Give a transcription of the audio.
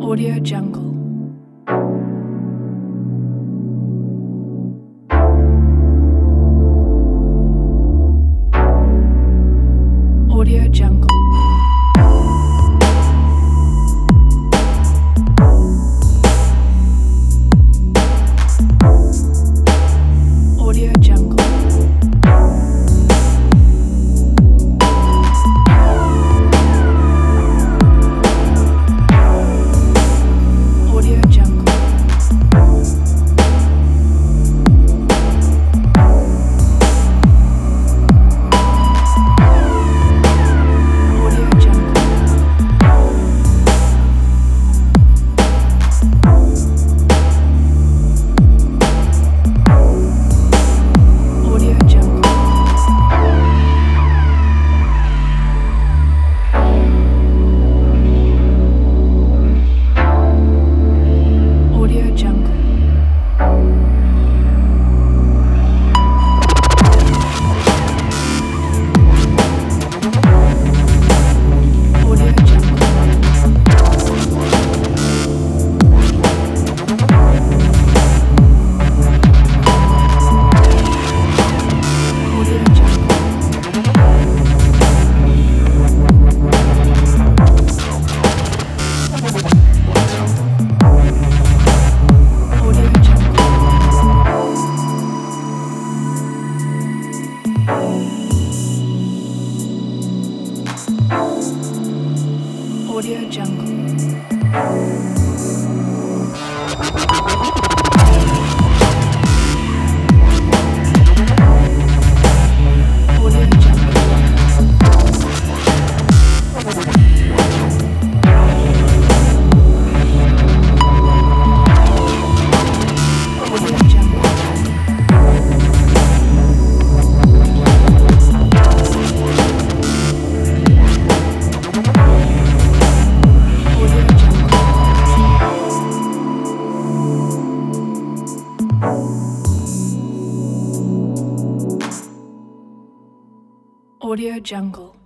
Audio Jungle. Audio Jungle. Audio Jungle. Audio Jungle. Audio Jungle. Audio Jungle. Audio Jungle. Audio Jungle. Audio Jungle. Audio Jungle. Audio Jungle. Audio Jungle. Audio Jungle. Audio Jungle. Audio Jungle.